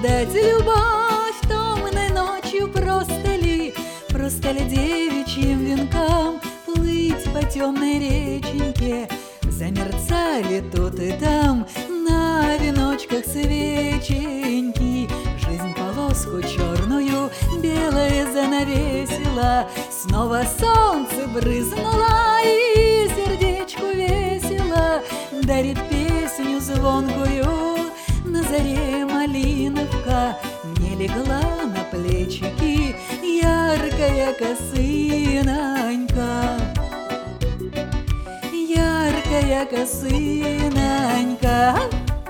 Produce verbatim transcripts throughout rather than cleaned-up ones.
ждать любовь томной ночью? Просто ли, просто ли девичьим венкам плыть по темной реченьке? Замерцали тут и там на веночках свеченьки. Жизнь полоску черную белое занавесила, снова солнце брызнуло и сердечку весело дарит песню звонкую. На заре малиновка мне легла на плечики яркая косынонька, яркая косынонька.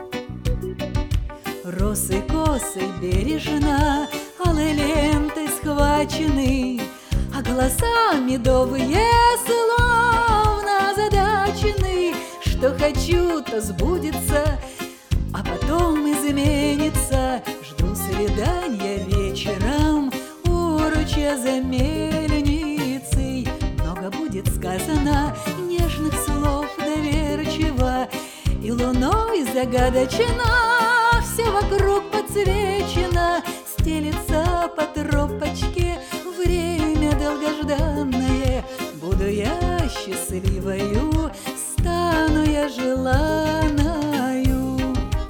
Росы косой бережно алой лентой схвачены, а голоса медовые словно озадачены. Что хочу, то сбудется, а потом изменится. Жду свидания вечером у ручья за мельницей. Много будет сказано нежных слов доверчиво, и луной загадочно все вокруг подсвечено. Стелится по тропочке время долгожданное. Буду я счастливою, стану я желанною,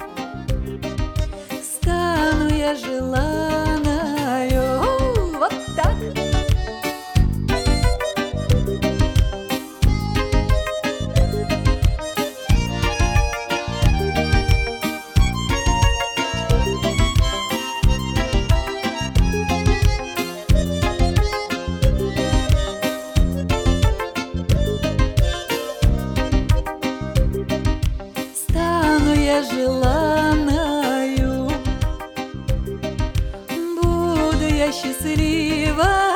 стану я желанною. Вот так. Я желанною, буду я счастлива.